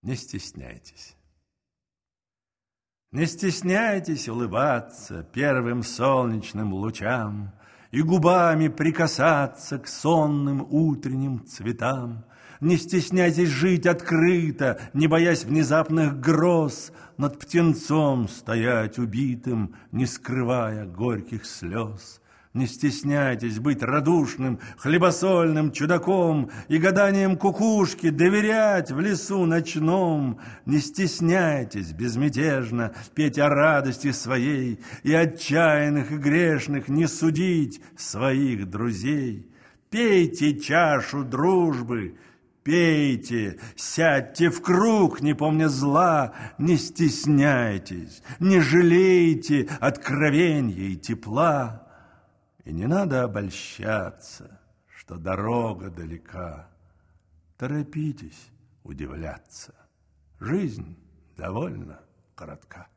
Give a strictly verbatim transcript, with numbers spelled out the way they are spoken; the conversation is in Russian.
не стесняйтесь. Не стесняйтесь улыбаться первым солнечным лучам и губами прикасаться к сонным утренним цветам. Не стесняйтесь жить открыто, не боясь внезапных гроз, над птенцом стоять убитым, не скрывая горьких слез. Не стесняйтесь быть радушным, хлебосольным чудаком и гаданием кукушки доверять в лесу ночном. Не стесняйтесь безмятежно петь о радости своей и отчаянных и грешных не судить своих друзей. Пейте чашу дружбы, пейте, сядьте в круг, не помня зла, не стесняйтесь, не жалейте откровенья и тепла. И не надо обольщаться, что дорога далека. Торопитесь удивляться. Жизнь довольно коротка.